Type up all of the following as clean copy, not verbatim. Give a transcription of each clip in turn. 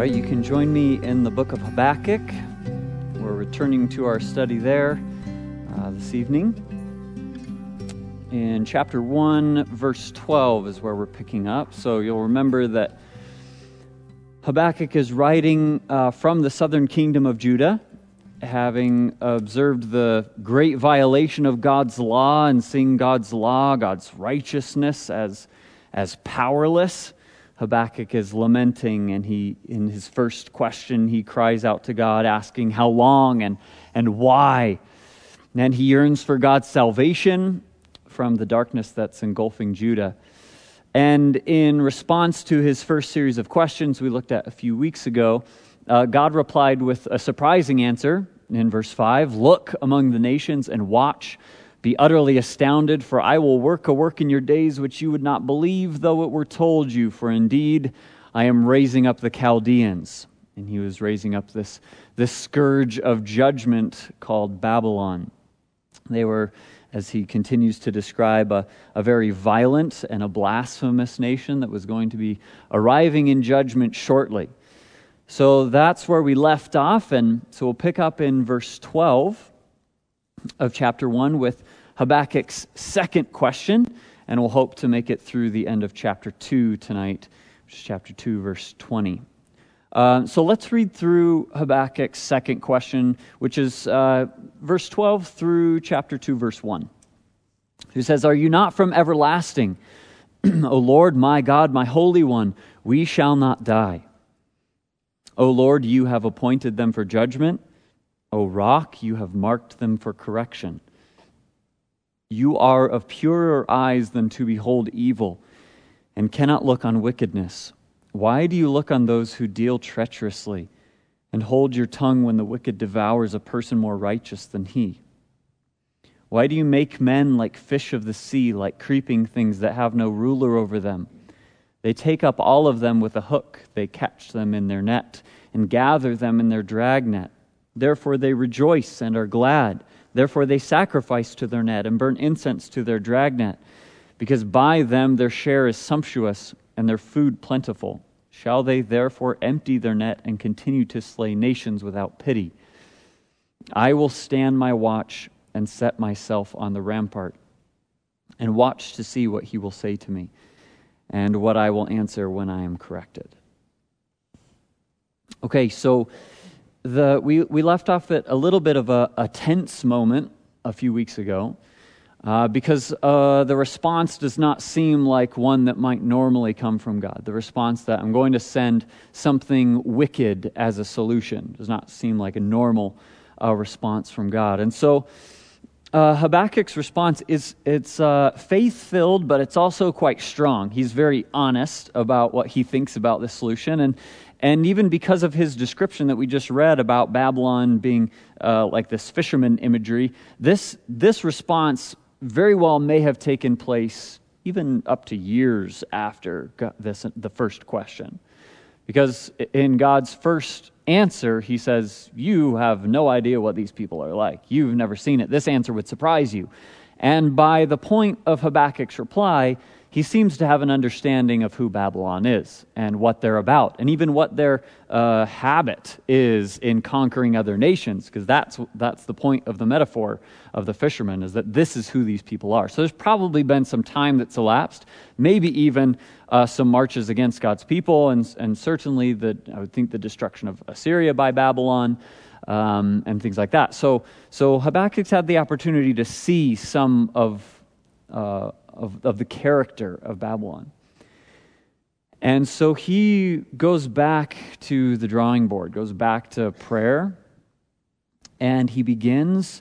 right, you can join me in the book of Habakkuk. We're returning to our study there this evening. In chapter 1, verse 12 is where we're picking up. So you'll remember that Habakkuk is writing from the southern kingdom of Judah, having observed the great violation of God's law and seeing God's law, God's righteousness as powerless. Habakkuk is lamenting, and in his first question, he cries out to God, asking how long and why. And he yearns for God's salvation from the darkness that's engulfing Judah. And in response to his first series of questions we looked at a few weeks ago, God replied with a surprising answer in verse 5, "Look among the nations and watch. Be utterly astounded, for I will work a work in your days which you would not believe, though it were told you. For indeed, I am raising up the Chaldeans." And he was raising up this scourge of judgment called Babylon. They were, as he continues to describe, a very violent and a blasphemous nation that was going to be arriving in judgment shortly. So that's where we left off, and so we'll pick up in verse 12 of chapter 1 with Habakkuk's second question, and we'll hope to make it through the end of chapter 2 tonight, which is chapter 2, verse 20. So let's read through Habakkuk's second question, which is verse 12 through chapter 2, verse 1. He says, "Are you not from everlasting, O Lord, my God, my Holy One? We shall not die. O Lord, you have appointed them for judgment. O Rock, you have marked them for correction. You are of purer eyes than to behold evil, and cannot look on wickedness. Why do you look on those who deal treacherously, and hold your tongue when the wicked devours a person more righteous than he? Why do you make men like fish of the sea, like creeping things that have no ruler over them? They take up all of them with a hook. They catch them in their net, and gather them in their dragnet. Therefore they rejoice and are glad. Therefore they sacrifice to their net and burn incense to their dragnet, because by them their share is sumptuous and their food plentiful. Shall they therefore empty their net and continue to slay nations without pity? I will stand my watch and set myself on the rampart, and watch to see what he will say to me, and what I will answer when I am corrected." Okay, so we left off at a little bit of a tense moment a few weeks ago because the response does not seem like one that might normally come from God. The response that I'm going to send something wicked as a solution does not seem like a normal response from God. And so Habakkuk's response it's faith-filled, but it's also quite strong. He's very honest about what he thinks about this solution, and even because of his description that we just read about Babylon being like this fisherman imagery, this response very well may have taken place even up to years after the first question. Because in God's first answer, he says, "You have no idea what these people are like. You've never seen it. This answer would surprise you." And by the point of Habakkuk's reply, he seems to have an understanding of who Babylon is and what they're about, and even what their habit is in conquering other nations, because that's the point of the metaphor of the fisherman, is that this is who these people are. So there's probably been some time that's elapsed, maybe even some marches against God's people, and certainly I would think the destruction of Assyria by Babylon, and things like that. So Habakkuk's had the opportunity to see some of the character of Babylon. And so he goes back to the drawing board, goes back to prayer, and he begins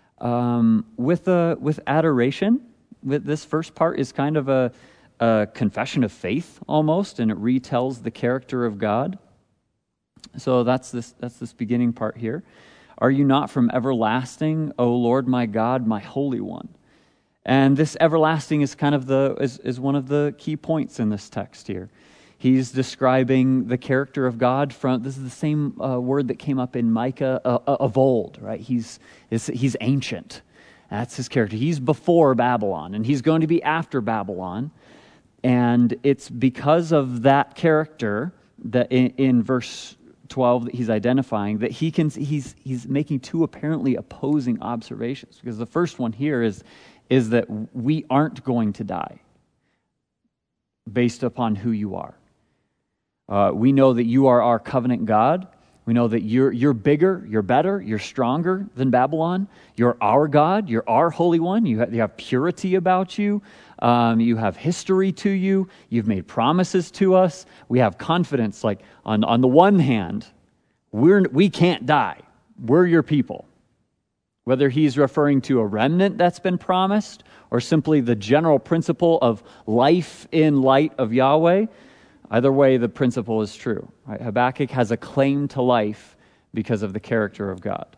with adoration. This first part is kind of a confession of faith almost, and it retells the character of God. So that's this beginning part here. "Are you not from everlasting, O Lord my God, my Holy One?" And this everlasting is kind of is one of the key points in this text here. He's describing the character of God this is the same word that came up in Micah of old, right? He's ancient. That's his character. He's before Babylon, and he's going to be after Babylon. And it's because of that character that in verse 12 that he's identifying, that he's making two apparently opposing observations. Because the first one here is that we aren't going to die based upon who you are. We know that you are our covenant God. We know that you're bigger, you're better, you're stronger than Babylon. You're our God, you're our Holy One. You have purity about you. You have history to you. You've made promises to us. We have confidence. Like on the one hand, we can't die. We're your people. Whether he's referring to a remnant that's been promised or simply the general principle of life in light of Yahweh, either way, the principle is true. Right? Habakkuk has a claim to life because of the character of God.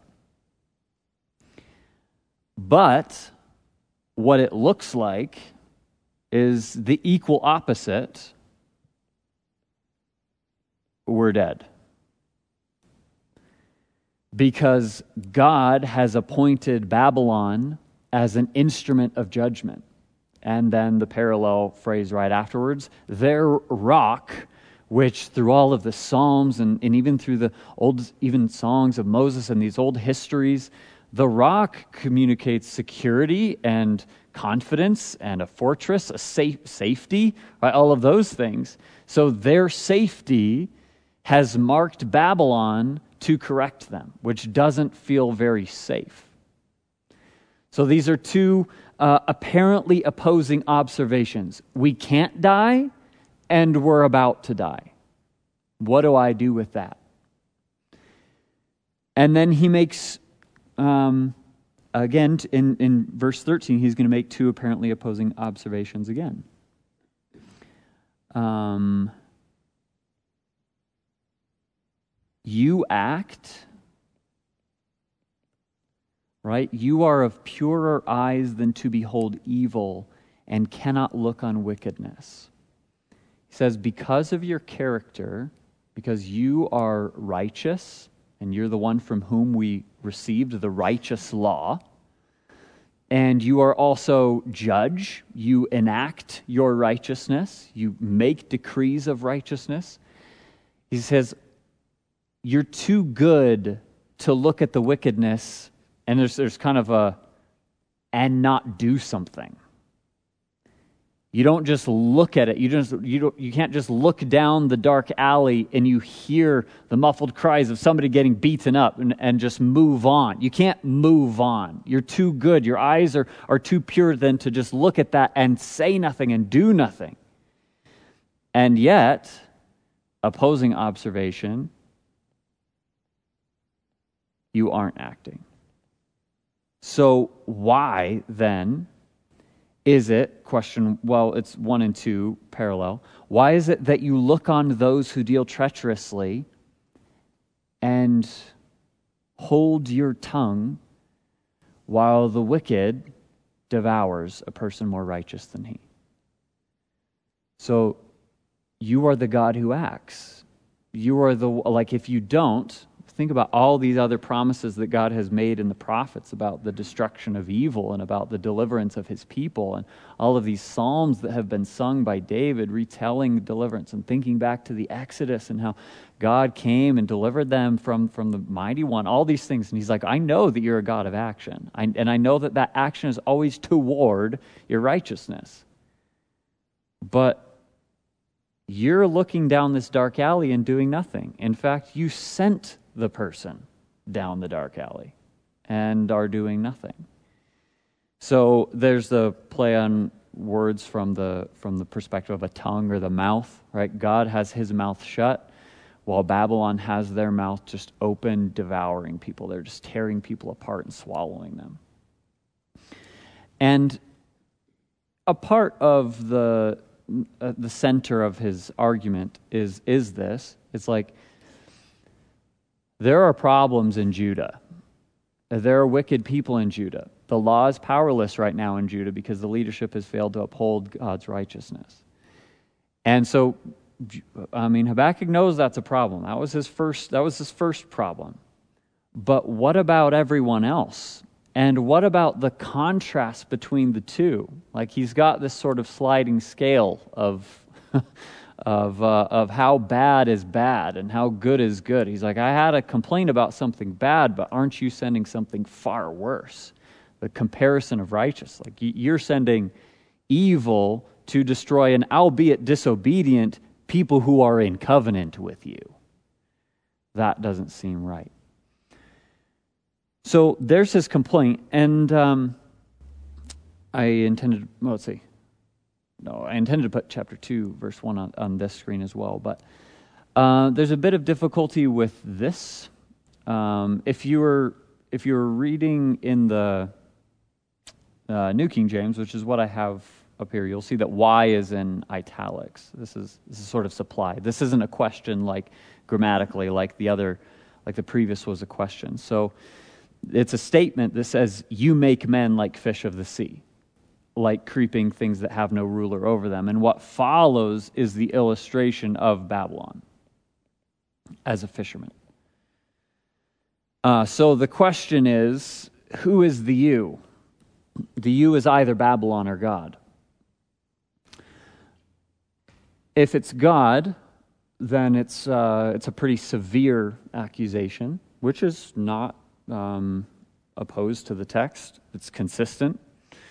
But what it looks like is the equal opposite. We're dead. Because God has appointed Babylon as an instrument of judgment. And then the parallel phrase right afterwards, their rock, which through all of the Psalms and even through the old even songs of Moses and these old histories, the rock communicates security and confidence and a fortress, a safety, right? All of those things. So their safety has marked Babylon to correct them, which doesn't feel very safe. So these are two apparently opposing observations. We can't die, and we're about to die. What do I do with that? And then he makes, again, in verse 13, he's going to make two apparently opposing observations again. You act, right? You are of purer eyes than to behold evil and cannot look on wickedness. He says, because of your character, because you are righteous, and you're the one from whom we received the righteous law, and you are also judge, you enact your righteousness, you make decrees of righteousness. He says, you're too good to look at the wickedness and there's kind of and not do something. You don't just look at it. You can't just look down the dark alley and you hear the muffled cries of somebody getting beaten up and just move on. You can't move on. You're too good. Your eyes are too pure then to just look at that and say nothing and do nothing. And yet, opposing observation, you aren't acting. So why then is it, it's 1 and 2 parallel, why is it that you look on those who deal treacherously and hold your tongue while the wicked devours a person more righteous than he? So you are the God who acts. You are if you don't, think about all these other promises that God has made in the prophets about the destruction of evil and about the deliverance of his people, and all of these psalms that have been sung by David retelling deliverance and thinking back to the Exodus and how God came and delivered them from the mighty one, all these things. And he's like, I know that you're a God of action. And I know that action is always toward your righteousness. But you're looking down this dark alley and doing nothing. In fact, you sent the person down the dark alley and are doing nothing. So there's the play on words from the perspective of a tongue or the mouth, right? God has his mouth shut while Babylon has their mouth just open, devouring people. They're just tearing people apart and swallowing them. And a part of the center of his argument is this. It's like, there are problems in Judah. There are wicked people in Judah. The law is powerless right now in Judah because the leadership has failed to uphold God's righteousness. And so, Habakkuk knows that's a problem. That was his first problem. But what about everyone else? And what about the contrast between the two? Like, he's got this sort of sliding scale of of how bad is bad and how good is good. He's like, I had a complaint about something bad, but aren't you sending something far worse? The comparison of righteous. Like, you're sending evil to destroy an albeit disobedient people who are in covenant with you. That doesn't seem right. So there's his complaint, and I intended to put chapter 2, verse 1 on this screen as well, but there's a bit of difficulty with this. If you were reading in the New King James, which is what I have up here, you'll see that Y is in italics. This is sort of supplied. This isn't a question like grammatically like the previous was a question. So it's a statement that says, you make men like fish of the sea, like creeping things that have no ruler over them. And what follows is the illustration of Babylon as a fisherman. So the question is, who is the you? The you is either Babylon or God. If it's God, then it's a pretty severe accusation, which is not opposed to the text. It's consistent.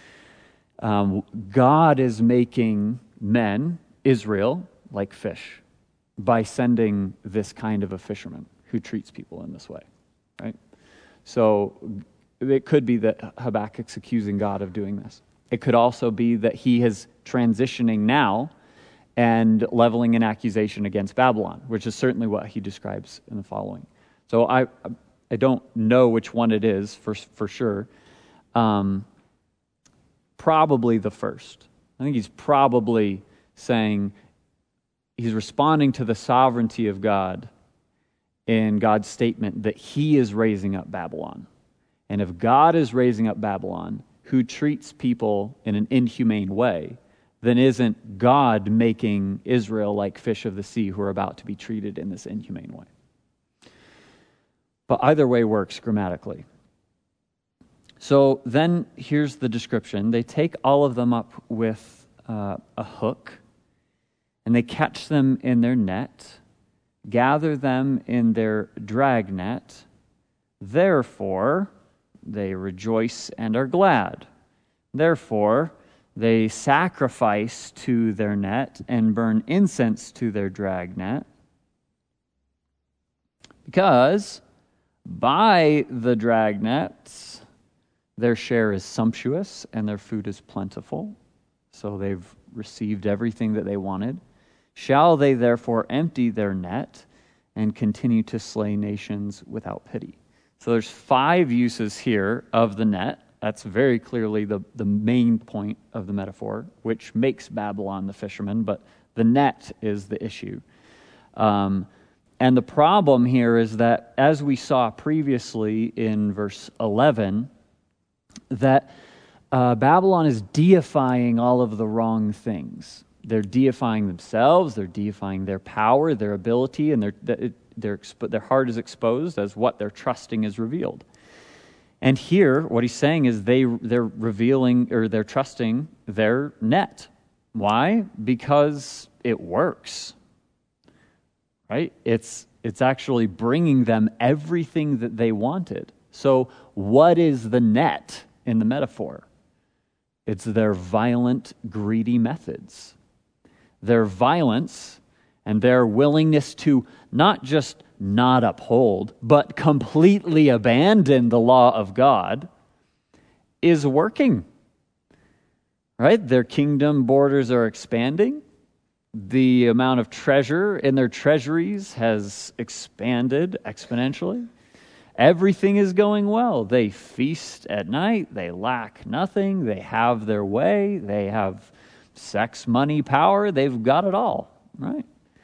God is making men, Israel, like fish by sending this kind of a fisherman who treats people in this way, right? So it could be that Habakkuk's accusing God of doing this. It could also be that he is transitioning now and leveling an accusation against Babylon, which is certainly what he describes in the following. So I don't know which one it is for sure. Probably the first. I think he's probably saying he's responding to the sovereignty of God in God's statement that he is raising up Babylon. And if God is raising up Babylon, who treats people in an inhumane way, then isn't God making Israel like fish of the sea who are about to be treated in this inhumane way? But either way works grammatically. So then here's the description. They take all of them up with a hook, and they catch them in their net, gather them in their drag net. Therefore, they rejoice and are glad. Therefore, they sacrifice to their net and burn incense to their drag net, because by the drag nets their share is sumptuous and their food is plentiful. So they've received everything that they wanted. Shall they therefore empty their net and continue to slay nations without pity? So there's 5 uses here of the net. That's very clearly the main point of the metaphor, which makes Babylon the fisherman, but the net is the issue. And the problem here is that, as we saw previously in verse 11, that Babylon is deifying all of the wrong things. They're deifying themselves, they're deifying their power, their ability, and their heart is exposed as what they're trusting is revealed. And here, what he's saying is they're revealing, or they're trusting their net. Why? Because it works, right? It's actually bringing them everything that they wanted. So what is the net in the metaphor? It's their violent, greedy methods. Their violence and their willingness to not just not uphold, but completely abandon the law of God is working. Right? Their kingdom borders are expanding. The amount of treasure in their treasuries has expanded exponentially. Everything is going well. They feast at night. They lack nothing. They have their way. They have sex, money, power. They've got it all, right?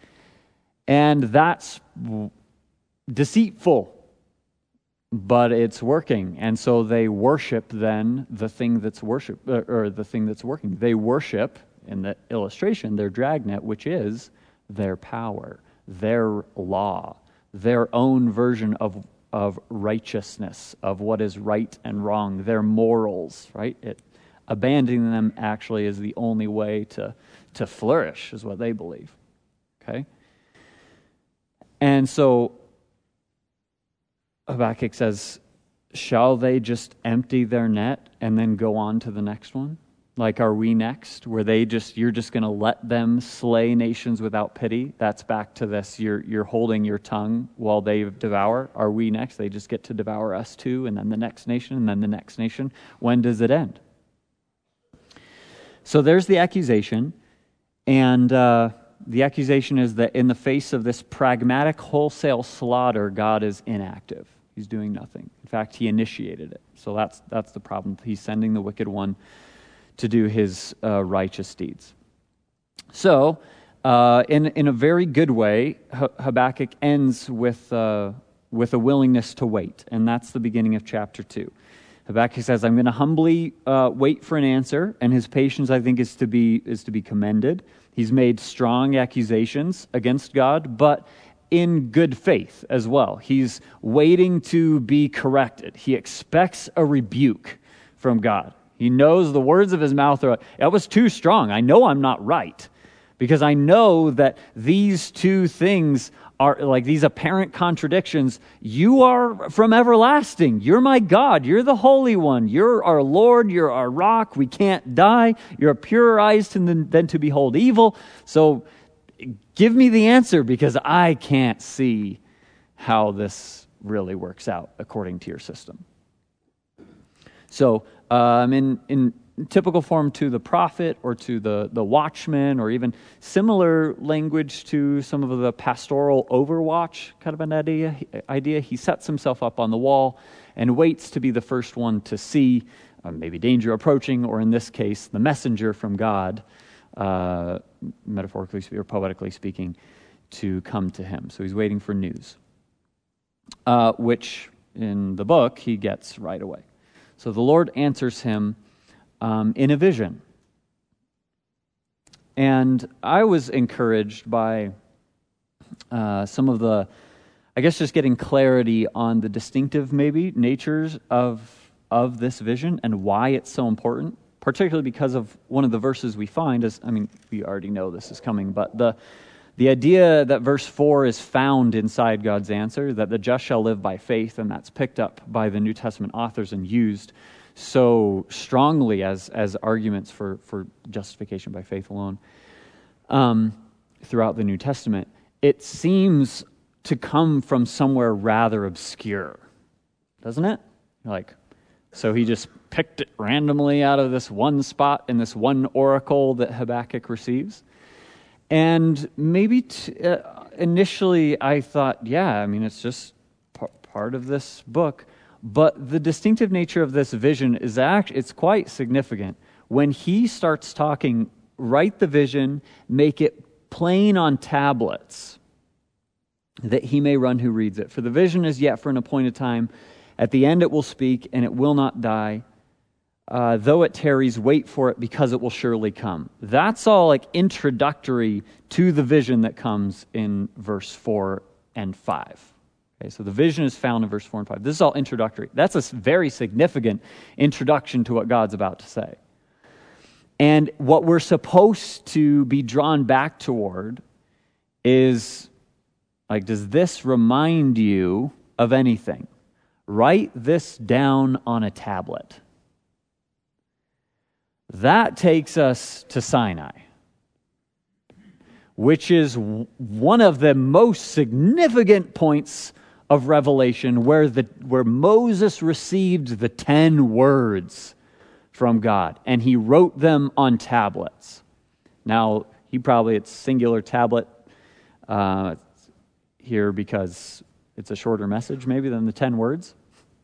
And that's deceitful, but it's working. And so they worship then the thing that's the thing that's working. They worship, in the illustration, their dragnet, which is their power, their law, their own version of righteousness, of what is right and wrong, their morals, right? Abandoning them actually is the only way to flourish, is what they believe. Okay? And so Habakkuk says, shall they just empty their net and then go on to the next one? Like, are we next? Where you're just going to let them slay nations without pity? That's back to this, you're holding your tongue while they devour. Are we next? They just get to devour us too, and then the next nation, and then the next nation. When does it end? So there's the accusation, and the accusation is that in the face of this pragmatic wholesale slaughter, God is inactive. He's doing nothing. In fact, he initiated it. So that's the problem. He's sending the wicked one to do his righteous deeds. So, in a very good way, Habakkuk ends with a willingness to wait, and that's the beginning of chapter 2. Habakkuk says, I'm going to humbly wait for an answer, and his patience, I think, is to be commended. He's made strong accusations against God, but in good faith as well. He's waiting to be corrected. He expects a rebuke from God. He knows the words of his mouth are, that was too strong. I know I'm not right, because I know that these two things are like these apparent contradictions. You are from everlasting. You're my God. You're the Holy One. You're our Lord. You're our rock. We can't die. You're purer eyes than to behold evil. So give me the answer, because I can't see how this really works out according to your system. So in typical form to the prophet or to the watchman, or even similar language to some of the pastoral overwatch kind of an idea. He sets himself up on the wall and waits to be the first one to see maybe danger approaching, or in this case, the messenger from God, metaphorically or poetically speaking, to come to him. So he's waiting for news, which in the book he gets right away. So the Lord answers him in a vision. And I was encouraged by some of the, I guess, just getting clarity on the distinctive, maybe, natures of this vision and why it's so important, particularly because of one of the verses we find is, I mean, we already know this is coming, but the idea that verse 4 is found inside God's answer, that the just shall live by faith, and that's picked up by the New Testament authors and used so strongly as arguments for justification by faith alone throughout the New Testament, it seems to come from somewhere rather obscure, doesn't it? So he just picked it randomly out of this one spot in this one oracle that Habakkuk receives. And maybe initially I thought, yeah, I mean, it's just part of this book. But the distinctive nature of this vision is it's quite significant. When he starts talking, write the vision, make it plain on tablets, that he may run who reads it. For the vision is yet for an appointed time. At the end it will speak, and it will not die. Though it tarries, wait for it, because it will surely come. That's all like introductory to the vision that comes in verse 4 and 5. Okay, so the vision is found in verse 4 and 5. This is all introductory. That's a very significant introduction to what God's about to say. And what we're supposed to be drawn back toward is, like, does this remind you of anything? Write this down on a tablet. That takes us to Sinai, which is one of the most significant points of Revelation, where Moses received the 10 words from God, and he wrote them on tablets. Now, it's singular tablet here because it's a shorter message maybe than the 10 words.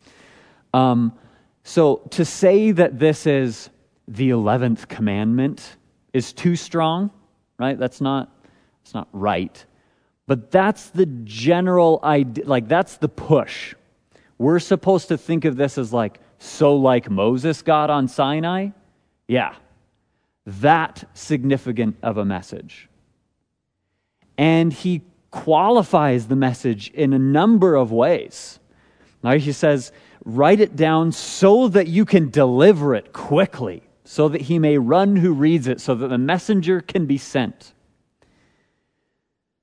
So to say that this is the 11th commandment is too strong, right? It's not right. But that's the general idea, like that's the push. We're supposed to think of this as like Moses got on Sinai? Yeah. That significant of a message. And he qualifies the message in a number of ways. Right? He says, write it down so that you can deliver it quickly, so that he may run who reads it, so that the messenger can be sent.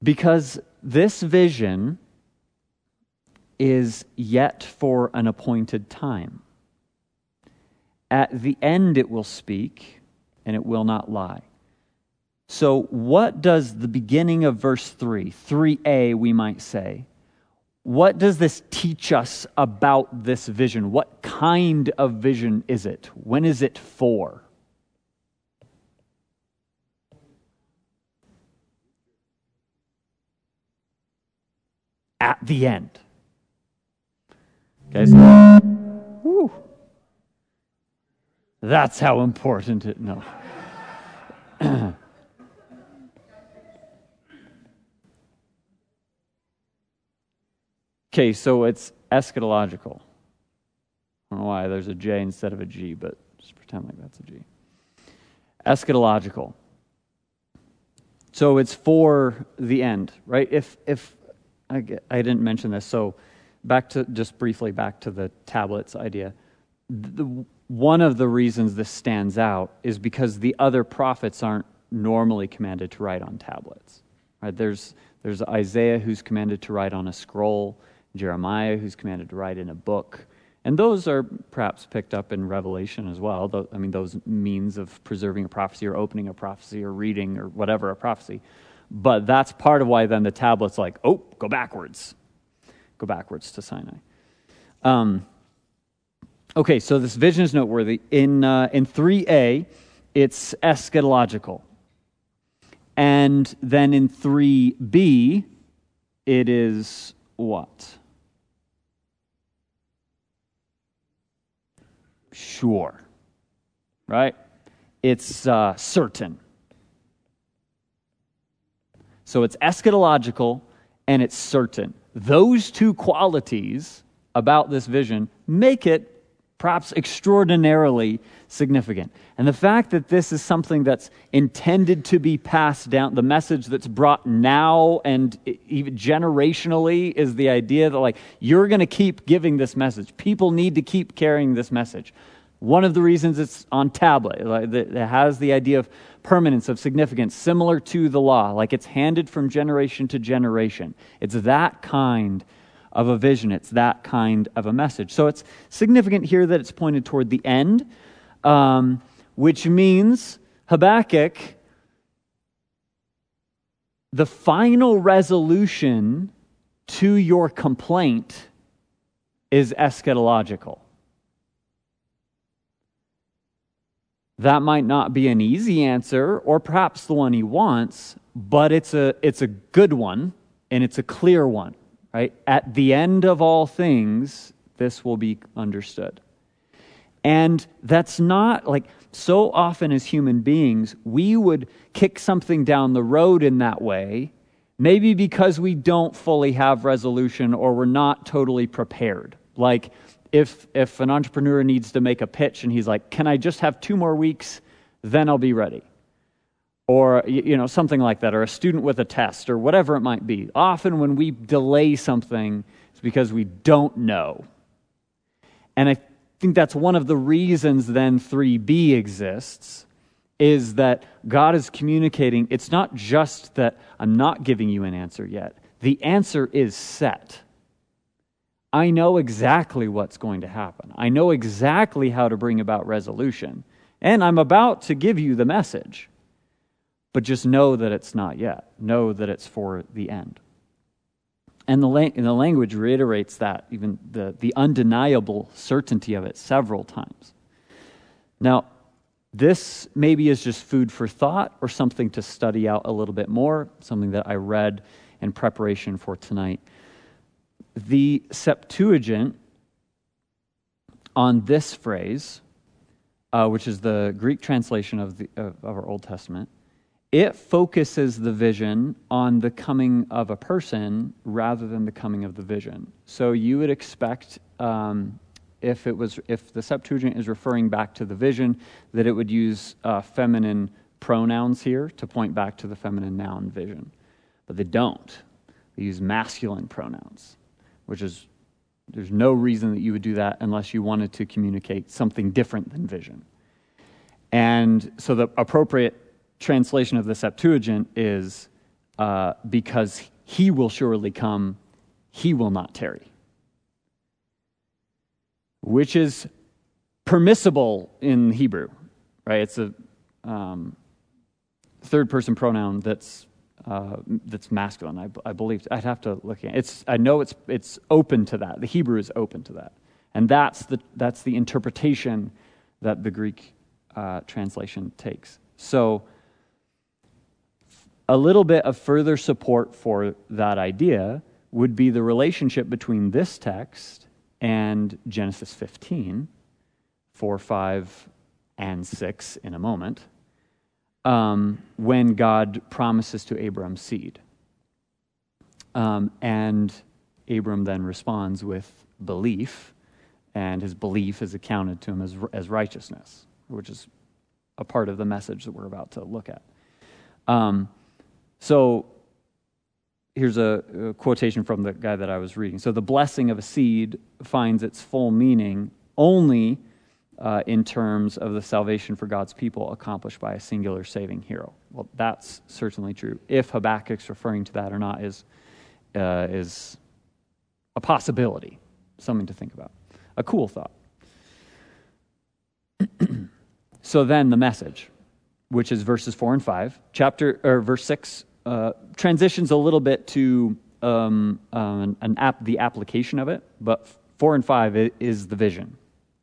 Because this vision is yet for an appointed time. At the end it will speak, and it will not lie. So what does the beginning of verse 3, 3a we might say, what does this teach us about this vision? What kind of vision is it? When is it for? At the end. Guys, woo. That's how important it, no. Okay, so it's eschatological. I don't know why there's a J instead of a G, but just pretend like that's a G. Eschatological. So it's for the end, right? If I didn't mention this, so back to the tablets idea. One of the reasons this stands out is because the other prophets aren't normally commanded to write on tablets. Right? There's Isaiah who's commanded to write on a scroll, Jeremiah who's commanded to write in a book, and those are perhaps picked up in Revelation as well. Those means of preserving a prophecy or opening a prophecy or reading or whatever a prophecy. But that's part of why then the tablet's like, oh, go backwards to Sinai. Okay, so this vision is noteworthy. In 3a, it's eschatological. And then in 3b, it is what? Sure. Right? It's certain. So it's eschatological and it's certain. Those two qualities about this vision make it perhaps extraordinarily significant. And the fact that this is something that's intended to be passed down, the message that's brought now and even generationally, is the idea that you're going to keep giving this message. People need to keep carrying this message. One of the reasons it's on tablet, it has the idea of permanence, of significance, similar to the law, it's handed from generation to generation. It's that kind of a vision. It's that kind of a message. So it's significant here that it's pointed toward the end, which means Habakkuk, the final resolution to your complaint is eschatological. That might not be an easy answer, or perhaps the one he wants, but it's a good one, and it's a clear one. Right? At the end of all things, this will be understood. And that's not so often as human beings, we would kick something down the road in that way, maybe because we don't fully have resolution or we're not totally prepared. If an entrepreneur needs to make a pitch and he's like, can I just have 2 more weeks, then I'll be ready. Or, something like that, or a student with a test, or whatever it might be. Often when we delay something, it's because we don't know. And I think that's one of the reasons then 3b exists, is that God is communicating. It's not just that I'm not giving you an answer yet. The answer is set. I know exactly what's going to happen. I know exactly how to bring about resolution. And I'm about to give you the message. But just know that it's not yet. Know that it's for the end. And the language reiterates that, even the undeniable certainty of it several times. Now, this maybe is just food for thought or something to study out a little bit more, something that I read in preparation for tonight. The Septuagint on this phrase, which is the Greek translation of our Old Testament, it focuses the vision on the coming of a person rather than the coming of the vision. So you would expect, if the Septuagint is referring back to the vision, that it would use feminine pronouns here to point back to the feminine noun vision. But they don't. They use masculine pronouns, there's no reason that you would do that unless you wanted to communicate something different than vision. And so the appropriate translation of the Septuagint is because he will surely come, he will not tarry. Which is permissible in Hebrew, right? It's a third-person pronoun that's masculine. I believe. I'd have to look at it. I know it's open to that. The Hebrew is open to that, and that's the interpretation that the Greek translation takes. So, a little bit of further support for that idea would be the relationship between this text and Genesis 15, 4, 5, and 6 in a moment, when God promises to Abram's seed. And Abram then responds with belief, and his belief is accounted to him as righteousness, which is a part of the message that we're about to look at. So here's a quotation from the guy that I was reading. So the blessing of a seed finds its full meaning only in terms of the salvation for God's people accomplished by a singular saving hero. Well, that's certainly true. If Habakkuk's referring to that or not is a possibility, something to think about. A cool thought. So then the message, which is verses 4 and 5, verse 6 transitions a little bit to the application of it, but 4 and 5 is the vision.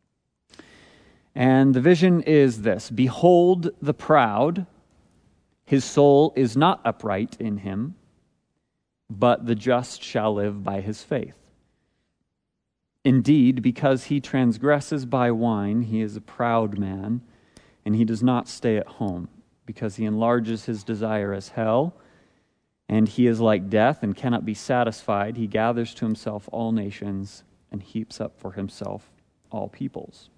And the vision is this: behold the proud, his soul is not upright in him, but the just shall live by his faith. Indeed, because he transgresses by wine, he is a proud man, and he does not stay at home, because he enlarges his desire as hell, and he is like death and cannot be satisfied. He gathers to himself all nations and heaps up for himself all peoples.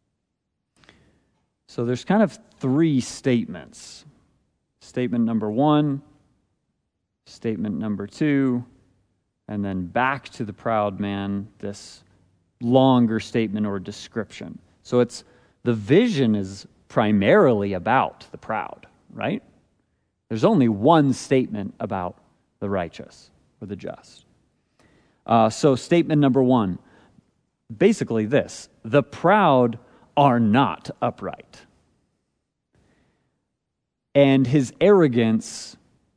So there's kind of three statements. Statement number 1, statement number 2, and then back to the proud man, this longer statement or description. So the vision is primarily about the proud, right? There's only one statement about the righteous or the just. So statement number 1, basically this: the proud are not upright. And his arrogance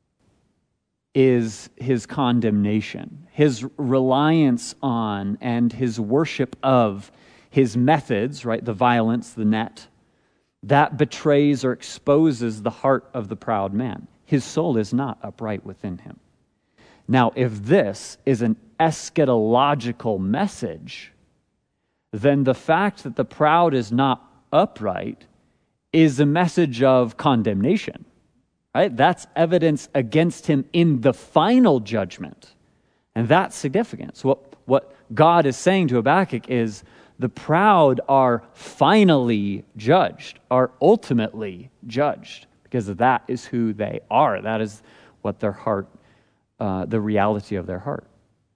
is his condemnation. His reliance on and his worship of his methods, right, the violence, the net, that betrays or exposes the heart of the proud man. His soul is not upright within him. Now, if this is an eschatological message, then the fact that the proud is not upright is a message of condemnation, right? That's evidence against him in the final judgment. And that's significant. So what God is saying to Habakkuk is the proud are finally judged, are ultimately judged, because that is who they are. That is what their heart, the reality of their heart.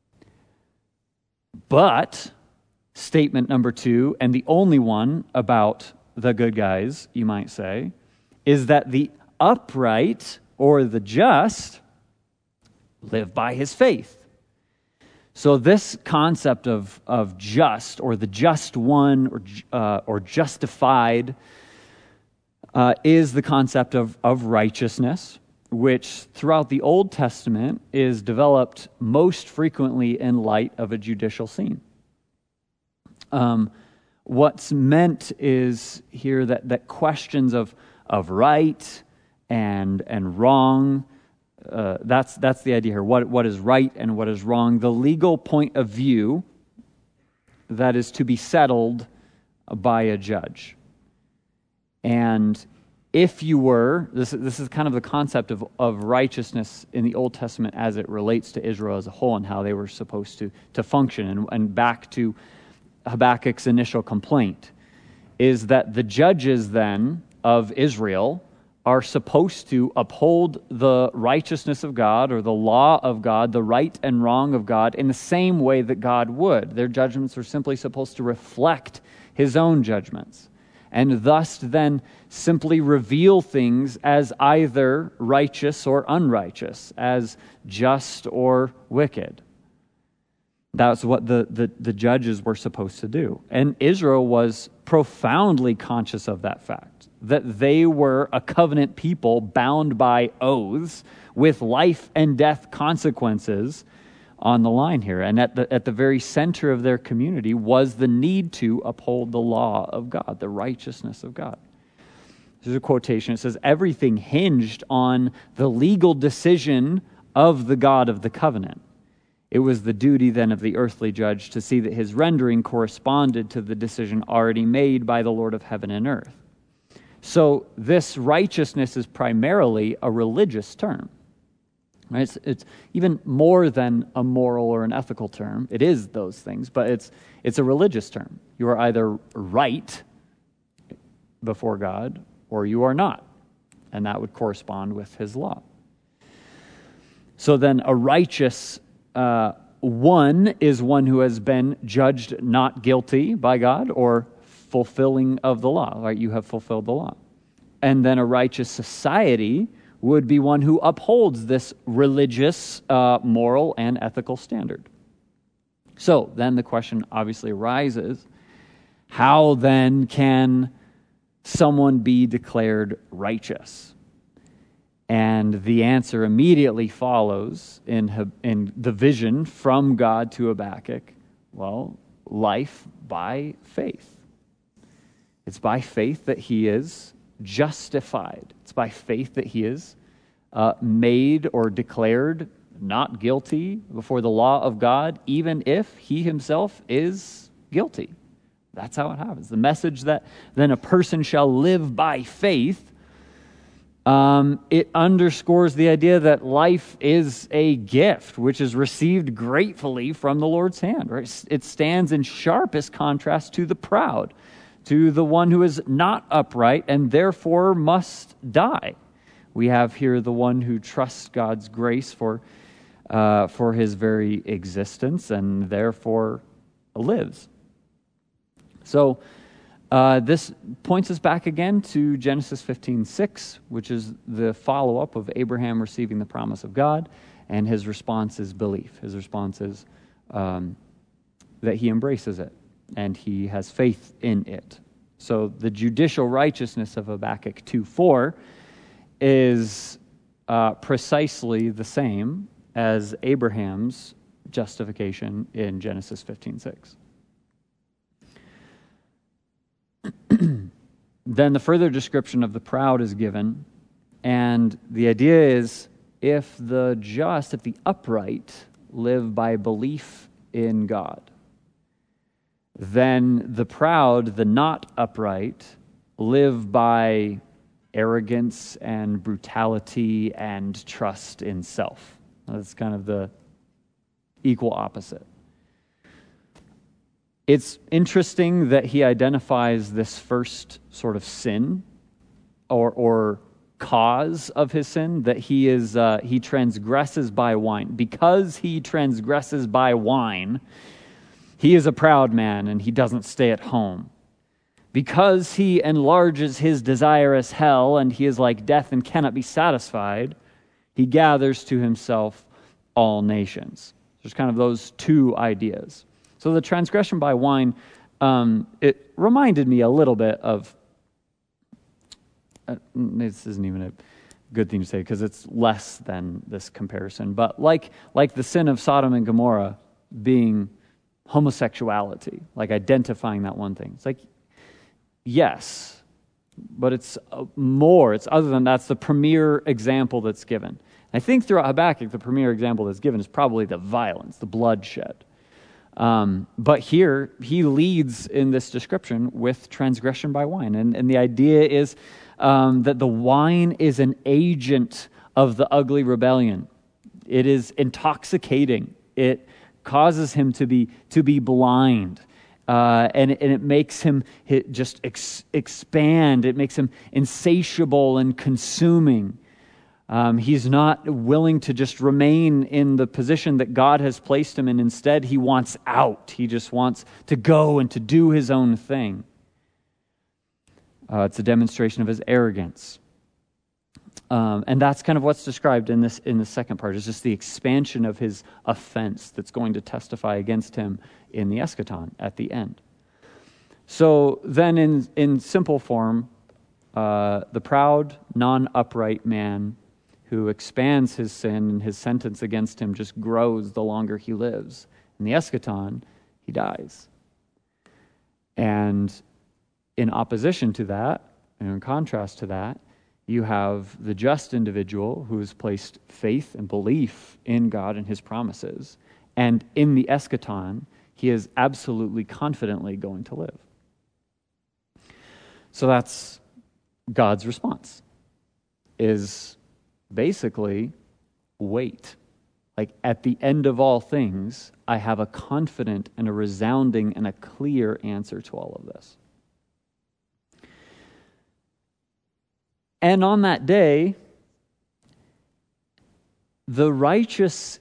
But statement number 2, and the only one about the good guys, you might say, is that the upright or the just live by his faith. So this concept of just, or the just one, or justified, is the concept of righteousness, which throughout the Old Testament is developed most frequently in light of a judicial scene. What's meant is here that questions of right and wrong, that's the idea here. What is right and what is wrong? The legal point of view that is to be settled by a judge. And if you were, this is kind of the concept of righteousness in the Old Testament as it relates to Israel as a whole and how they were supposed to function. And back to Habakkuk's initial complaint, is that the judges then of Israel are supposed to uphold the righteousness of God or the law of God, the right and wrong of God, in the same way that God would. Their judgments are simply supposed to reflect his own judgments. and thus then simply reveal things as either righteous or unrighteous, as just or wicked. That's what the judges were supposed to do. And Israel was profoundly conscious of that fact, that they were a covenant people bound by oaths with life and death consequences on the line here. And at the very center of their community was the need to uphold the law of God, the righteousness of God. This is a quotation. It says, everything hinged on the legal decision of the God of the covenant. It was the duty then of the earthly judge to see that his rendering corresponded to the decision already made by the Lord of heaven and earth. So this righteousness is primarily a religious term. Right? It's even more than a moral or an ethical term. It is those things, but it's a religious term. You are either right before God or you are not. And that would correspond with his law. So then a righteous one is one who has been judged not guilty by God or fulfilling of the law, right? You have fulfilled the law. And then a righteous society would be one who upholds this religious, moral, and ethical standard. So then the question obviously arises, how then can someone be declared righteous? And the answer immediately follows in the vision from God to Habakkuk. Well, life by faith. It's by faith that he is justified. It's by faith that he is made or declared not guilty before the law of God, even if he himself is guilty. That's how it happens. The message that then a person shall live by faith, it underscores the idea that life is a gift which is received gratefully from the Lord's hand. Right? It stands in sharpest contrast to the proud, to the one who is not upright and therefore must die. We have here the one who trusts God's grace for his very existence and therefore lives. So this points us back again to Genesis 15:6, which is the follow-up of Abraham receiving the promise of God, and his response is belief. His response is that he embraces it, and he has faith in it. So the judicial righteousness of Habakkuk 2:4 is precisely the same as Abraham's justification in Genesis 15:6. Then the further description of the proud is given, and the idea is if the just, if the upright live by belief in God, then the proud, the not upright, live by arrogance and brutality and trust in self. That's kind of the equal opposite. It's interesting that he identifies this first sort of sin or cause of his sin, that he transgresses by wine. Because he transgresses by wine, he is a proud man and he doesn't stay at home. Because he enlarges his desirous hell and he is like death and cannot be satisfied, he gathers to himself all nations. There's kind of those two ideas. So the transgression by wine, it reminded me a little bit of, this isn't even a good thing to say because it's less than this comparison, but like the sin of Sodom and Gomorrah being homosexuality, like identifying that one thing. It's like, yes, but it's more. It's other than that's the premier example that's given. I think throughout Habakkuk, the premier example that's given is probably the violence, the bloodshed. But here, he leads in this description with transgression by wine. And the idea is that the wine is an agent of the ugly rebellion. It is intoxicating. It causes him to be blind. And it makes him just expand. It makes him insatiable and consuming. He's not willing to just remain in the position that God has placed him in. Instead, he wants out. He just wants to go and to do his own thing. It's a demonstration of his arrogance. And that's kind of what's described in the second part. It's just the expansion of his offense that's going to testify against him in the eschaton at the end. So then in simple form, the proud, non-upright man who expands his sin and his sentence against him just grows the longer he lives. In the eschaton, he dies. And in opposition to that, and in contrast to that, you have the just individual who has placed faith and belief in God and his promises. And in the eschaton, he is absolutely confidently going to live. So that's God's response, is basically wait. Like at the end of all things, I have a confident and a resounding and a clear answer to all of this. And on that day, the righteous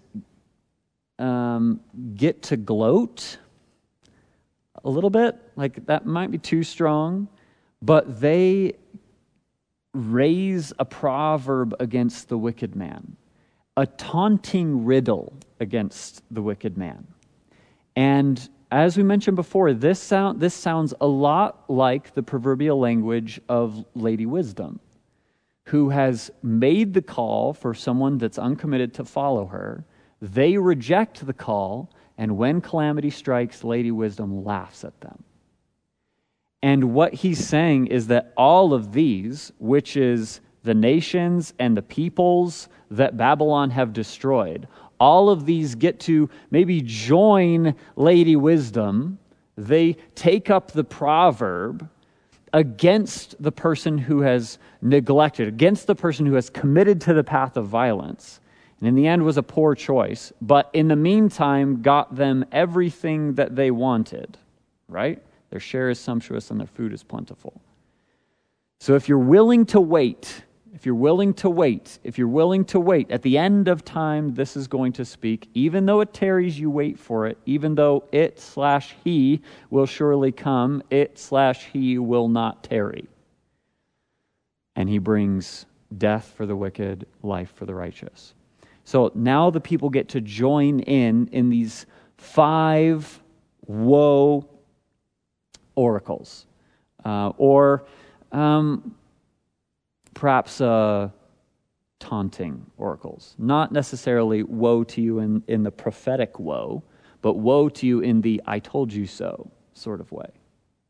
get to gloat a little bit. Like that might be too strong, but they raise a proverb against the wicked man, a taunting riddle against the wicked man. And as we mentioned before, this sounds a lot like the proverbial language of Lady Wisdom, who has made the call for someone that's uncommitted to follow her. They reject the call, and when calamity strikes, Lady Wisdom laughs at them. And what he's saying is that all of these, which is the nations and the peoples that Babylon have destroyed, all of these get to maybe join Lady Wisdom. They take up the proverb against the person who has neglected, against the person who has committed to the path of violence. And in the end was a poor choice, but in the meantime got them everything that they wanted, right? Their share is sumptuous and their food is plentiful. So if you're willing to wait, at the end of time, this is going to speak. Even though it tarries, you wait for it. Even though it/he will surely come, it/he will not tarry. And he brings death for the wicked, life for the righteous. So now the people get to join in these 5 woe oracles, or perhaps taunting oracles. Not necessarily woe to you in the prophetic woe, but woe to you in the I told you so sort of way.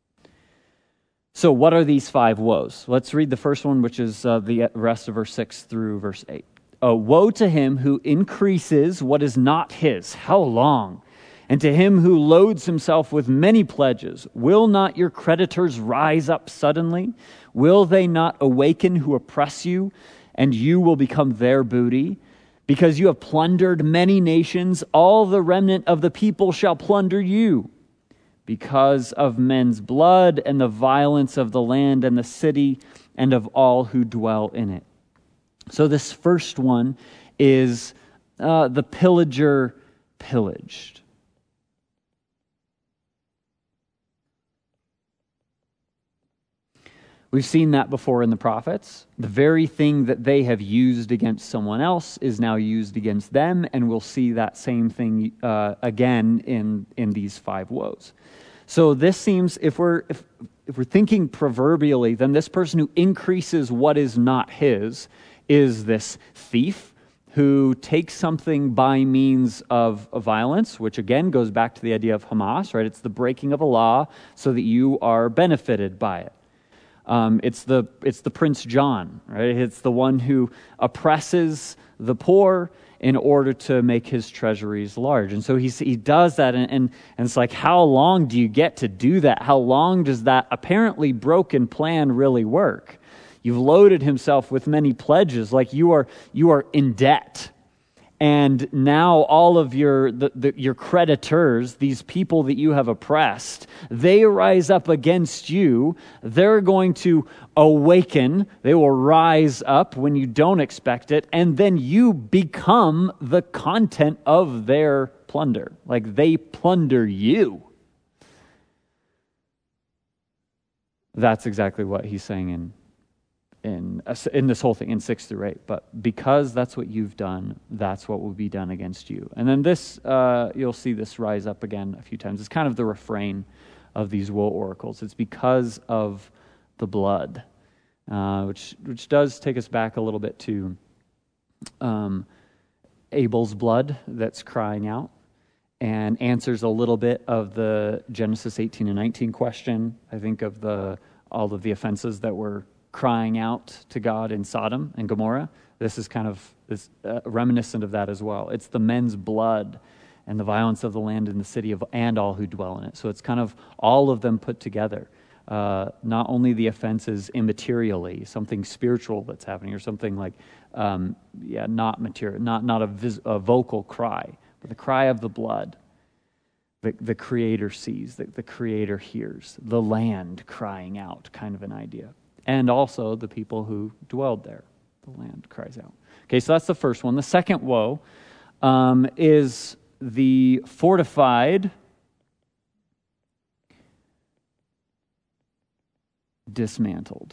So what are these 5 woes? Let's read the first one, which is the rest of verse 6 through verse 8. Woe to him who increases what is not his. How long? And to him who loads himself with many pledges, will not your creditors rise up suddenly? Will they not awaken who oppress you, and you will become their booty? Because you have plundered many nations, all the remnant of the people shall plunder you. Because of men's blood and the violence of the land and the city and of all who dwell in it. So this first one is the pillager pillaged. We've seen that before in the prophets. The very thing that they have used against someone else is now used against them, and we'll see that same thing again in these 5 woes. So this seems, if we're thinking proverbially, then this person who increases what is not his is this thief who takes something by means of violence, which again goes back to the idea of Hamas, right? It's the breaking of a law so that you are benefited by it. It's the Prince John, right? It's the one who oppresses the poor in order to make his treasuries large. And so he does that, and it's like, how long do you get to do that? How long does that apparently broken plan really work? You've loaded himself with many pledges, like you are in debt. And now all of your creditors, these people that you have oppressed, they rise up against you. They're going to awaken. They will rise up when you don't expect it. And then you become the content of their plunder. Like they plunder you. That's exactly what he's saying in this whole thing, in 6 through 8. But because that's what you've done, that's what will be done against you. And then this, you'll see this rise up again a few times. It's kind of the refrain of these woe oracles. It's because of the blood, which does take us back a little bit to Abel's blood that's crying out, and answers a little bit of the Genesis 18 and 19 question, I think, of all of the offenses that were crying out to God in Sodom and Gomorrah. This is kind of reminiscent of that as well. It's the men's blood and the violence of the land and the city and all who dwell in it. So it's kind of all of them put together. Not only the offenses immaterially, something spiritual that's happening, or something like, not material, not a vocal cry, but the cry of the blood. The Creator sees, the Creator hears, the land crying out, kind of an idea. And also the people who dwelled there, the land cries out. Okay, so that's the first one. The second woe is the fortified, dismantled.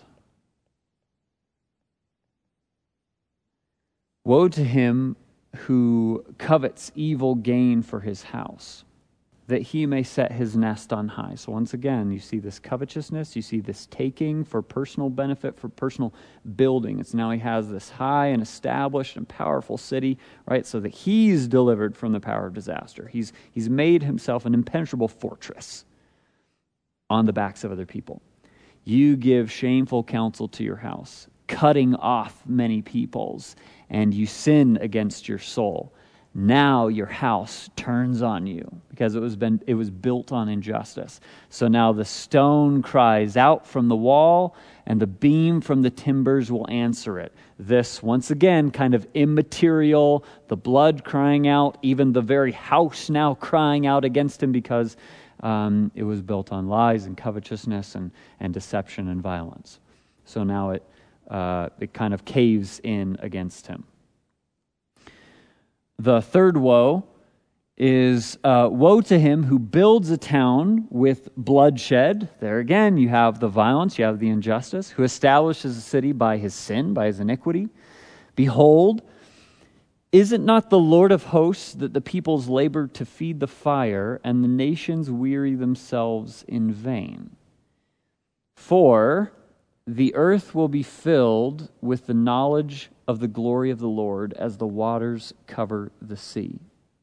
Woe to him who covets evil gain for his house, that he may set his nest on high. So once again, you see this covetousness, you see this taking for personal benefit, for personal building. It's now he has this high and established and powerful city, right? So that he's delivered from the power of disaster. He's made himself an impenetrable fortress on the backs of other people. You give shameful counsel to your house, cutting off many peoples, and you sin against your soul. Now your house turns on you, because it was built on injustice. So now the stone cries out from the wall, and the beam from the timbers will answer it. This, once again, kind of immaterial, the blood crying out, even the very house now crying out against him, because it was built on lies and covetousness and deception and violence. So now it kind of caves in against him. The third woe is woe to him who builds a town with bloodshed. There again, you have the violence, you have the injustice. Who establishes a city by his sin, by his iniquity. Behold, is it not the Lord of hosts that the peoples labor to feed the fire, and the nations weary themselves in vain? For the earth will be filled with the knowledge of the glory of the Lord as the waters cover the sea.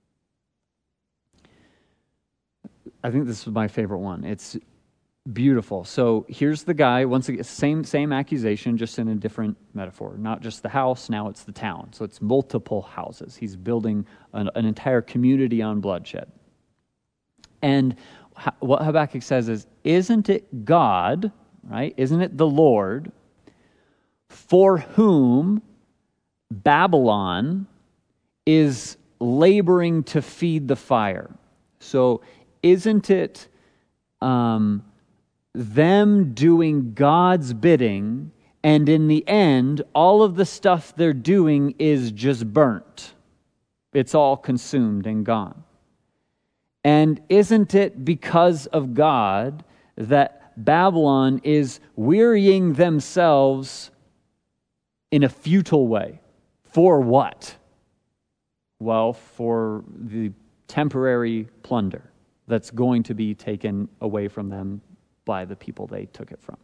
I think this is my favorite one. It's beautiful. So here's the guy, once again, same accusation, just in a different metaphor. Not just the house, now it's the town. So it's multiple houses. He's building an entire community on bloodshed. And what Habakkuk says is, isn't it God, right? Isn't it the Lord, for whom Babylon is laboring to feed the fire? So isn't it them doing God's bidding, and in the end, all of the stuff they're doing is just burnt? It's all consumed and gone. And isn't it because of God that Babylon is wearying themselves in a futile way? For what? Well, for the temporary plunder that's going to be taken away from them by the people they took it from.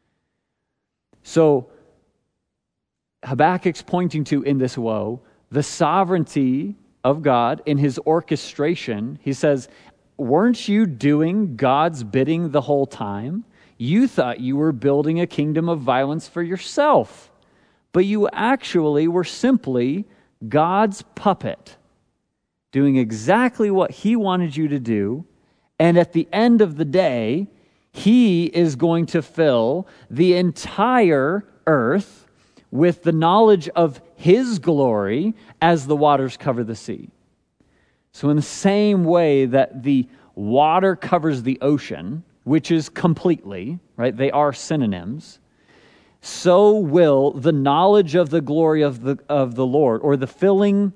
So Habakkuk's pointing to, in this woe, the sovereignty of God in his orchestration. He says, weren't you doing God's bidding the whole time? You thought you were building a kingdom of violence for yourself, but you actually were simply God's puppet, doing exactly what he wanted you to do. And at the end of the day, he is going to fill the entire earth with the knowledge of his glory as the waters cover the sea. So in the same way that the water covers the ocean, which is completely, right? They are synonyms. So will the knowledge of the glory of the Lord, or the filling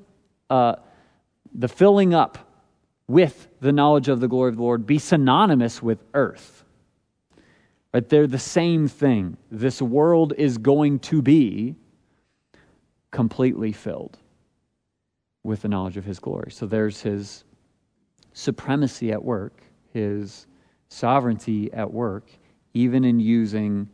up with the knowledge of the glory of the Lord, be synonymous with earth. But they're the same thing. This world is going to be completely filled with the knowledge of his glory. So there's his supremacy at work, his sovereignty at work, even in using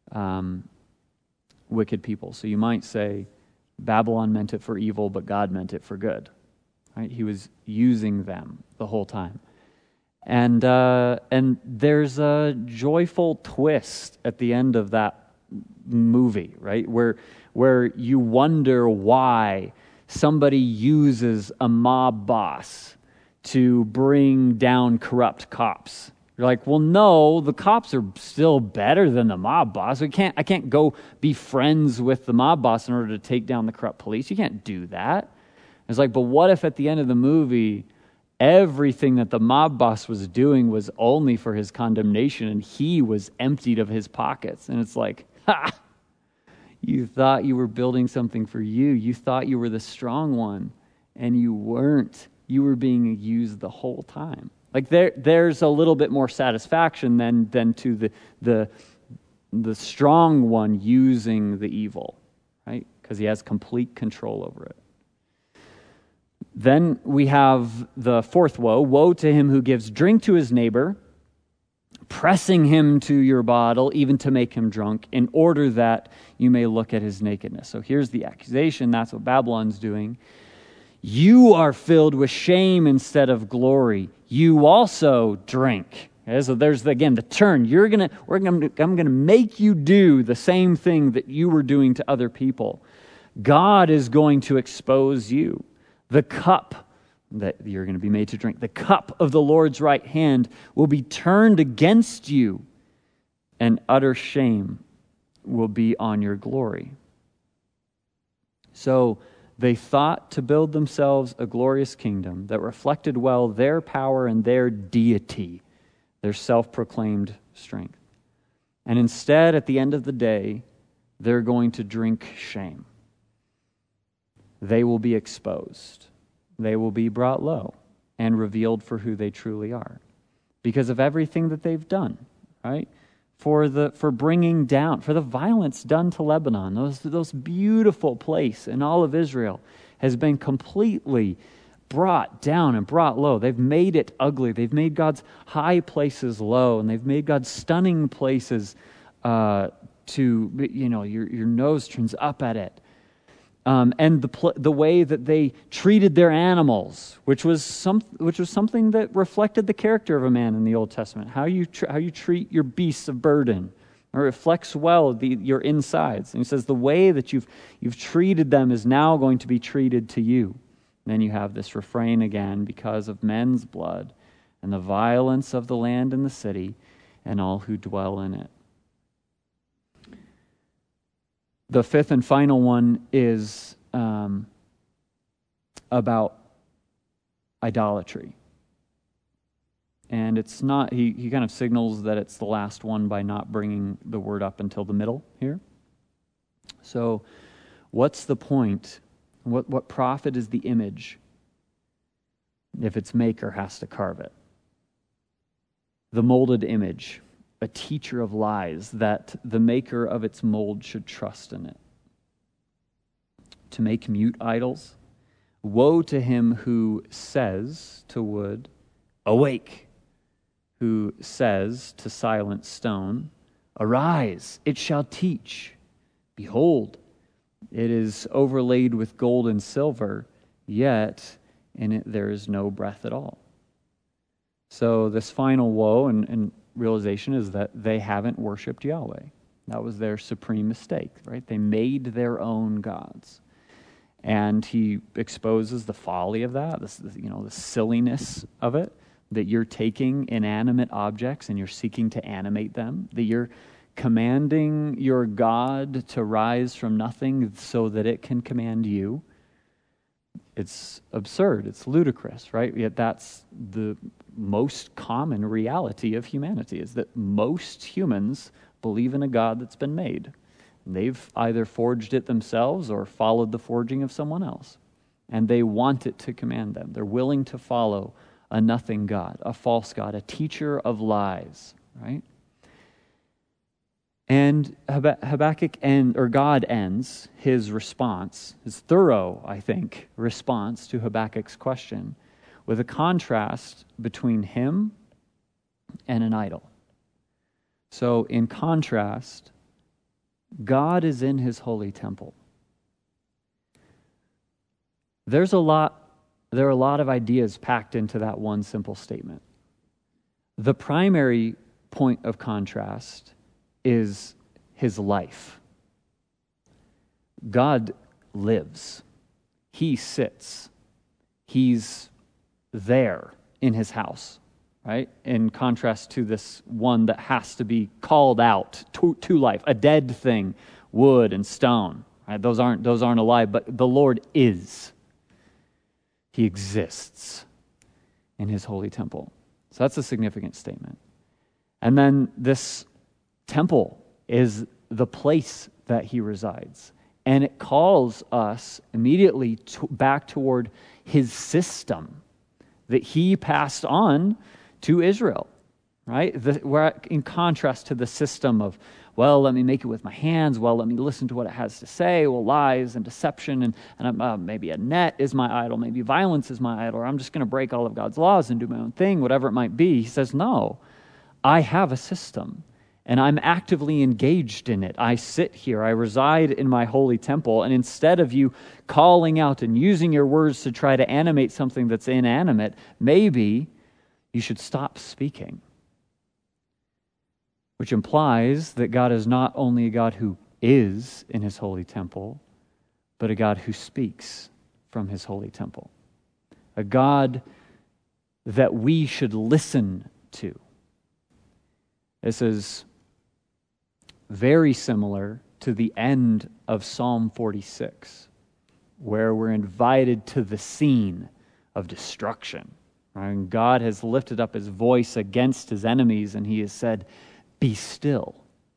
wicked people. So you might say, Babylon meant it for evil, but God meant it for good. Right? He was using them the whole time. And there's a joyful twist at the end of that movie, right? Where you wonder why somebody uses a mob boss to bring down corrupt cops. You're like, well, no, the cops are still better than the mob boss. I can't go be friends with the mob boss in order to take down the corrupt police. You can't do that. It's like, but what if at the end of the movie, everything that the mob boss was doing was only for his condemnation and he was emptied of his pockets? And it's like, ha! You thought you were building something for you. You thought you were the strong one, and you weren't. You were being used the whole time. Like there's a little bit more satisfaction than to the strong one using the evil, right? Because he has complete control over it. Then we have the fourth woe. Woe to him who gives drink to his neighbor, pressing him to your bottle, even to make him drunk, in order that you may look at his nakedness. So here's the accusation. That's what Babylon's doing. You are filled with shame instead of glory. You also drink. Okay, so there's, again, the turn. I'm going to make you do the same thing that you were doing to other people. God is going to expose you. The cup that you're going to be made to drink, the cup of the Lord's right hand will be turned against you, and utter shame will be on your glory. So they thought to build themselves a glorious kingdom that reflected well their power and their deity, their self-proclaimed strength. And instead, at the end of the day, they're going to drink shame. They will be exposed. They will be brought low and revealed for who they truly are because of everything that they've done, right? For bringing down, for the violence done to Lebanon, those beautiful place in all of Israel has been completely brought down and brought low. They've made it ugly. They've made God's high places low, and they've made God's stunning places your nose turns up at it. And the way that they treated their animals, which was something that reflected the character of a man in the Old Testament. How you treat your beasts of burden, or reflects well your insides. And he says the way that you've treated them is now going to be treated to you. And then you have this refrain again, because of men's blood and the violence of the land and the city and all who dwell in it. The fifth and final one is about idolatry. And it's not, he kind of signals that it's the last one by not bringing the word up until the middle here. So what's the point? What profit is the image if its maker has to carve it? The molded image, a teacher of lies, that the maker of its mold should trust in it. To make mute idols, woe to him who says to wood, awake, who says to silent stone, arise, it shall teach. Behold, it is overlaid with gold and silver, yet in it there is no breath at all. So this final woe and realization is that they haven't worshipped Yahweh. That was their supreme mistake, right? They made their own gods. And he exposes the folly of that, the silliness of it, that you're taking inanimate objects and you're seeking to animate them, that you're commanding your God to rise from nothing so that it can command you. It's absurd. It's ludicrous, right? Yet that's the most common reality of humanity, is that most humans believe in a God that's been made. They've either forged it themselves or followed the forging of someone else. And they want it to command them. They're willing to follow a nothing God, a false God, a teacher of lies, right? And God ends his response, his thorough, I think, response to Habakkuk's question with a contrast between him and an idol. So in contrast, God is in his holy temple. There are a lot of ideas packed into that one simple statement. The primary point of contrast is his life. God lives. He sits. He's there in his house, right? In contrast to this one that has to be called out to life, a dead thing, wood and stone, right? Those aren't alive, but the Lord is. He exists in his holy temple. So that's a significant statement. And then this temple is the place that he resides. And it calls us immediately back toward his system that he passed on to Israel, right? We're in contrast to the system of, well, let me make it with my hands. Well, let me listen to what it has to say. Well, lies and deception and maybe a net is my idol. Maybe violence is my idol. Or I'm just going to break all of God's laws and do my own thing, whatever it might be. He says, no, I have a system. And I'm actively engaged in it. I sit here, I reside in my holy temple, and instead of you calling out and using your words to try to animate something that's inanimate, maybe you should stop speaking. Which implies that God is not only a God who is in his holy temple, but a God who speaks from his holy temple. A God that we should listen to. This is very similar to the end of Psalm 46, where we're invited to the scene of destruction. Right? And God has lifted up his voice against his enemies, and he has said, "Be still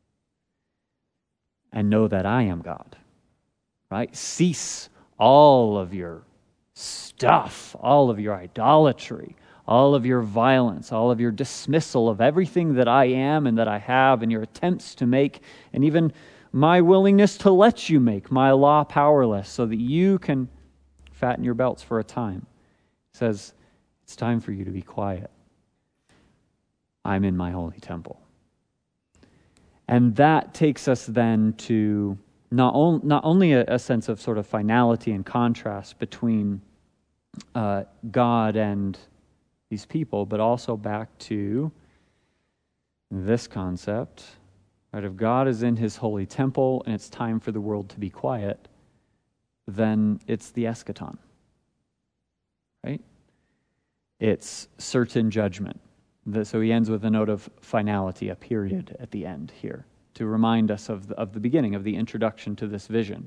and know that I am God." Right? Cease all of your stuff, all of your idolatry, all of your violence, all of your dismissal of everything that I am and that I have, and your attempts to make, and even my willingness to let you make my law powerless so that you can fatten your belts for a time. It says, it's time for you to be quiet. I'm in my holy temple. And that takes us then to not only a sense of sort of finality and contrast between God and these people, but also back to this concept, right? If God is in his holy temple and it's time for the world to be quiet, then it's the eschaton, right? It's certain judgment. So he ends with a note of finality, a period at the end here, to remind us of the beginning, of the introduction to this vision,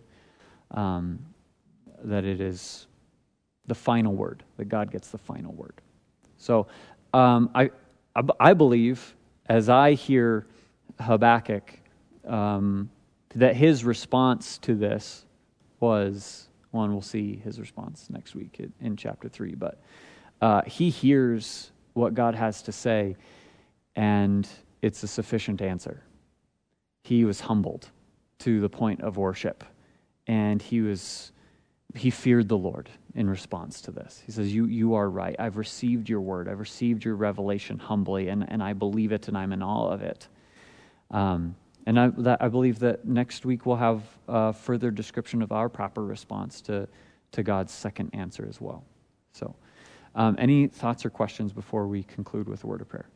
that it is the final word, that God gets the final word. So I believe, as I hear Habakkuk, that his response to this was, one, we'll see his response next week in chapter 3, but he hears what God has to say, and it's a sufficient answer. He was humbled to the point of worship, and he feared the Lord in response to this. He says, you are right. I've received your word. I've received your revelation humbly, and I believe it, and I'm in awe of it. And I believe that next week we'll have a further description of our proper response to God's second answer as well. So, any thoughts or questions before we conclude with a word of prayer?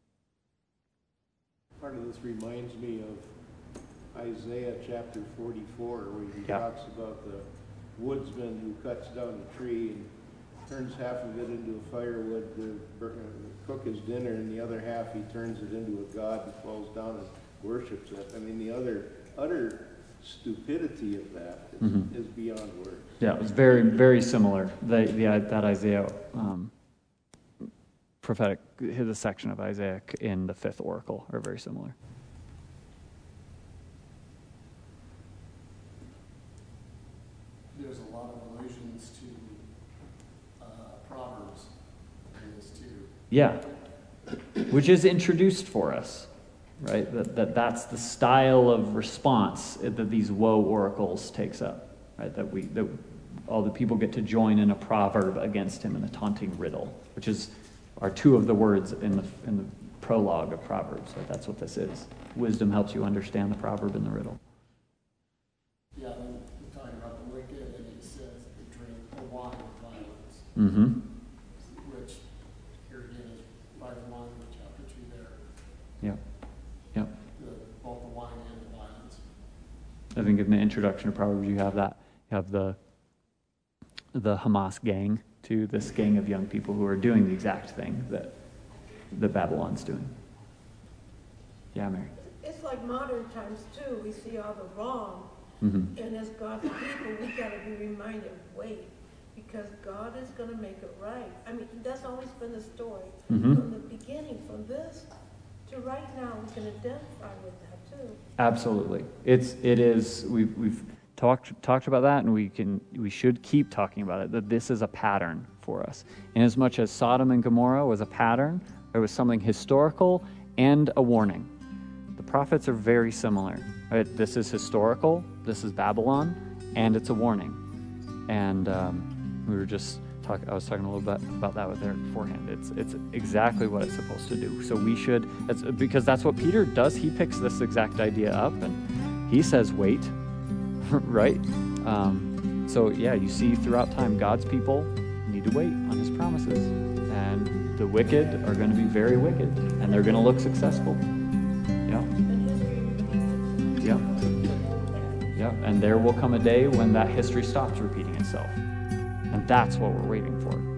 Part of this reminds me of Isaiah chapter 44, where he talks about the woodsman who cuts down a tree and turns half of it into a firewood to cook his dinner, and the other half he turns it into a god who falls down and worships it. I mean, the utter stupidity of that is beyond words. Yeah, it was very, very similar. That Isaiah prophetic, the section of Isaiah in the 5th oracle are very similar. There's a lot of allusions to Proverbs in this too. Yeah, which is introduced for us. right? That's the style of response that these woe oracles takes up, right? That all the people get to join in a proverb against him in a taunting riddle, which are two of the words in the prologue of Proverbs. Right? That's what this is. Wisdom helps you understand the proverb and the riddle. Yeah, we're talking about the wicked, and it says they drink the wine of violence. Mm-hmm. Which, here again, is right along with chapter 2 there. Yep. Yep. Both the wine and the violence. I think in the introduction to Proverbs you have that. You have the Hamas gang to this gang of young people who are doing the exact thing that Babylon's doing. Yeah, Mary. It's like modern times too. We see all the wrong, Mm-hmm. and as God's people, we got to be reminded, wait, because God is going to make it right. I mean, that's always been the story Mm-hmm. from the beginning, from this to right now. We can identify with that too. Absolutely. It is. We've talked about that, and we should keep talking about it. That this is a pattern for us. In as much as Sodom and Gomorrah was a pattern, there was something historical and a warning. The prophets are very similar. Right? This is historical. This is Babylon, and it's a warning. And we were just talking. I was talking a little bit about that with Eric beforehand. It's exactly what it's supposed to do. So we should, because that's what Peter does. He picks this exact idea up, and he says, "Wait." Right? So yeah, you see throughout time, God's people need to wait on His promises, and the wicked are going to be very wicked, and they're going to look successful. Yeah. Yeah. Yeah. And there will come a day when that history stops repeating itself, and that's what we're waiting for.